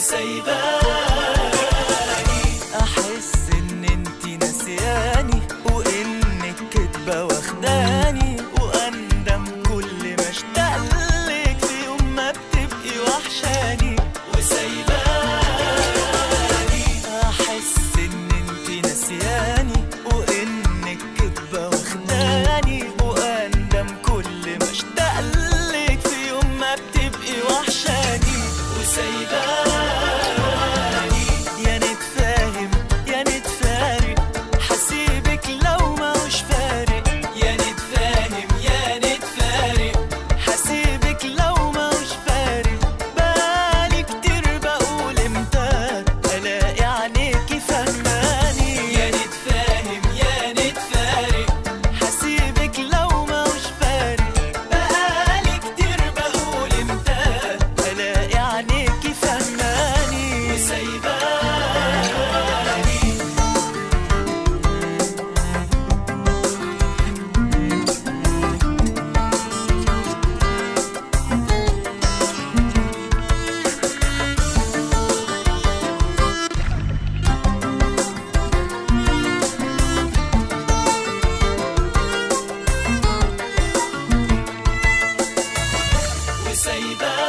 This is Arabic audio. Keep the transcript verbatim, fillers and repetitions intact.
وسايباني احس ان انتي ناسياني وانك كدبة واخداني، واندم كل ما اشتاقلك في يوم ما بتبقي وحشاني. وسايباني احس ان انتي ناسياني وانك كدبة واخداني، واندم كل ما اشتاقلك في يوم ما بتبقي وحشاني. وسايباني يا نتفاهم يا نتفارق، حسيبك لو ما مش فارق. يا نتفاهم يا نتفارق، حسيبك لو ما مش فارق. بالي كتير بقول امتى الاقي عينيكي فهماني. يا نتفاهم يا نتفارق، حسيبك لو ما مش فارق. بالي كتير بقول امتى الاقي عينيكي فهماني. وسايباني وسايباني